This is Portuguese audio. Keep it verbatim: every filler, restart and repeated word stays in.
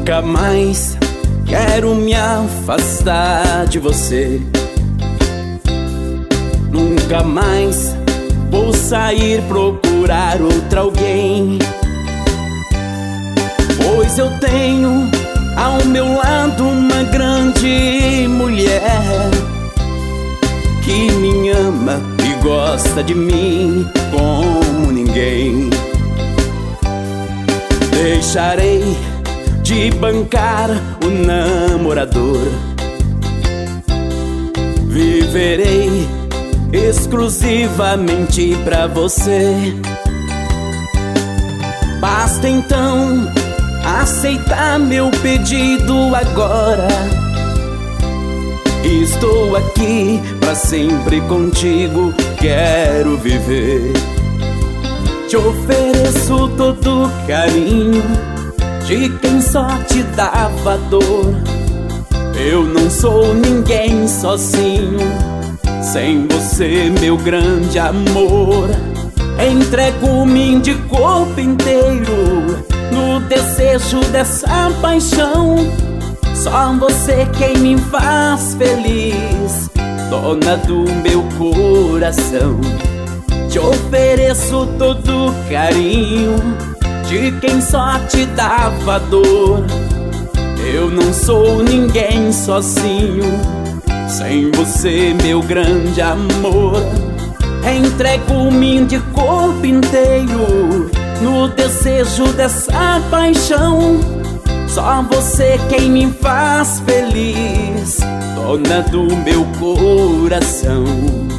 Nunca mais quero me afastar de você. Nunca mais vou sair procurar outra alguém, pois eu tenho ao meu lado uma grande mulher que me ama e gosta de mim como ninguém. Deixarei de bancar o namorador, viverei exclusivamente pra você. Basta então aceitar meu pedido agora. Estou aqui pra sempre contigo, quero viver. Te ofereço todo carinho de quem só te dava dor. Eu não sou ninguém sozinho, sem você, meu grande amor. Entrego-me de corpo inteiro no desejo dessa paixão. Só você quem me faz feliz, dona do meu coração. Te ofereço todo carinho de quem só te dava dor. Eu não sou ninguém sozinho, sem você, meu grande amor. Entrego-me de corpo inteiro no desejo dessa paixão. Só você quem me faz feliz, dona do meu coração.